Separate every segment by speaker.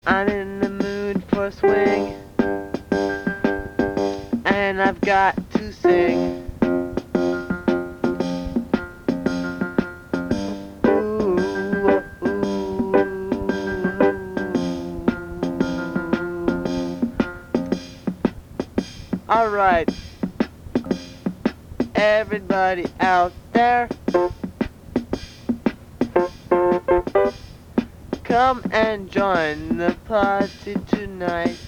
Speaker 1: I'm in the mood for swing, and I've got to sing. Ooh, ooh, Alright, everybody out there, come and join the party tonight.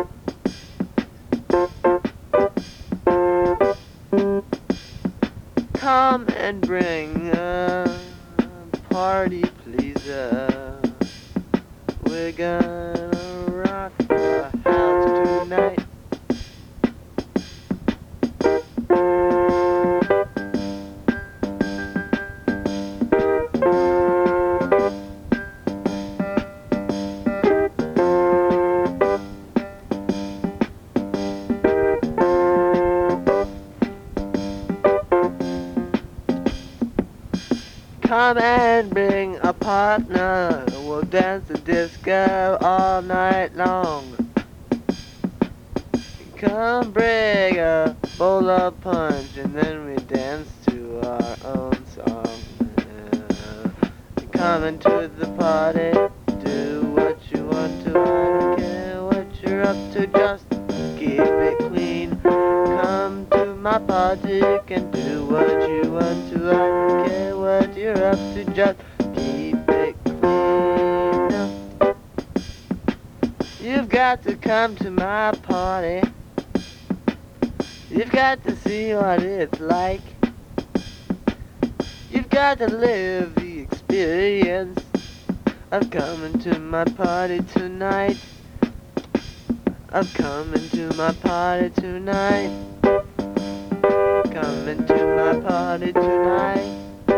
Speaker 1: Come and bring a party pleaser. We're gonna rock the house tonight. Come and bring a partner. We'll dance the disco all night long. Come bring a bowl of punch, and then we dance to our own song. Come into the party, do what you want to. I don't care what you're up to, just keep it clean. Come to my party, you can do what you want to. I don't care what you're up to, just keep it clean. You've got to come to my party. You've got to see what it's like. You've got to live the experience of coming to my party tonight. Of coming to my party tonight. Coming to my party tonight.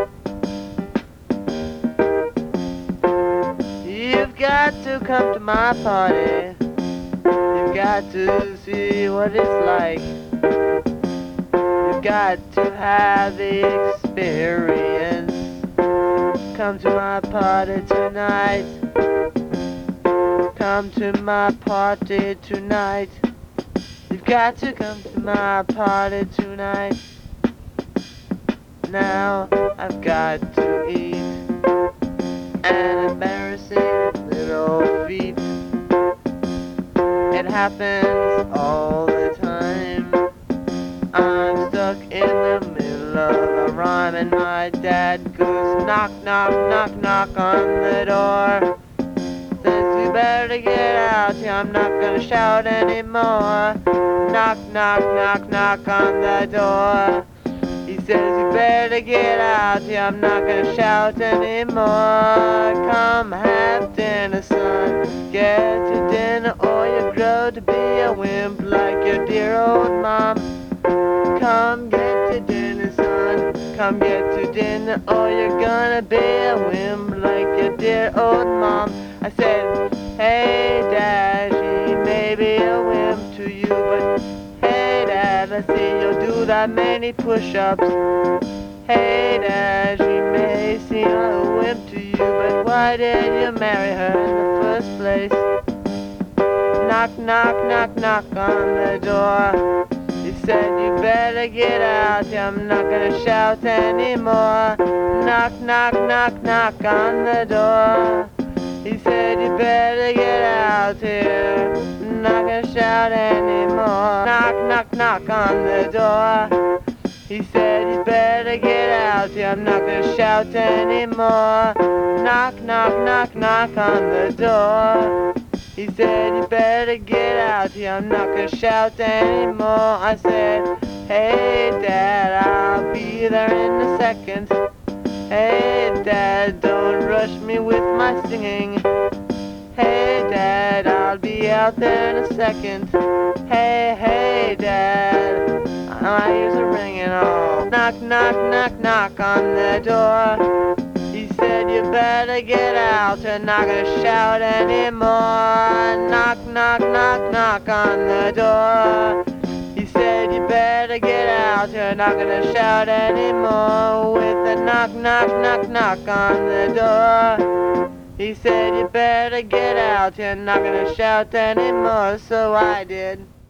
Speaker 1: You've got to come to my party. You've got to see what it's like. You've got to have the experience. Come to my party tonight. Come to my party tonight. You've got to come to my party tonight. Now I've got to eat an embarrassing little feat. It happens all the time. I'm stuck in the middle of a rhyme, and my dad goes knock, knock, knock, knock on the door. Says you better get out here, I'm not gonna shout anymore. Knock, knock, knock, knock on the door. He says you better get out here, I'm not gonna shout anymore. Come have dinner, son, get to dinner, or you grow to be a wimp like your dear old mom. Come get to dinner, son, come get to dinner, or you're gonna be a wimp like your dear old mom. I said, hey Dad, she may be a wimp to you, but hey Dad, I see you'll do that many push-ups. Hey Dad, she may seem a wimp to you, but why did you marry her in the first place? Knock, knock, knock, knock on the door. He said you better get out here, I'm not gonna shout anymore. Knock, knock, knock, knock on the door. He said you better get out here, I'm not gonna shout anymore. Knock, knock, knock on the door. He said you better get out here, I'm not gonna shout anymore. Knock, knock, knock, knock on the door. He said you better get out here, I'm not gonna shout anymore. I said, hey Dad, I'll be there in a second. Hey Dad, don't rush me with my singing. Hey Dad, I'll be out there in a second. Hey, hey Dad, my ears are ringing all. Knock, knock, knock, knock on the door. He said you better get out, you're not gonna shout anymore. Knock, knock, knock, knock on the door. He said you better get out, you're not gonna shout anymore. With a knock, knock, knock, knock on the door. He said, you better get out, you're not gonna shout anymore, so I did.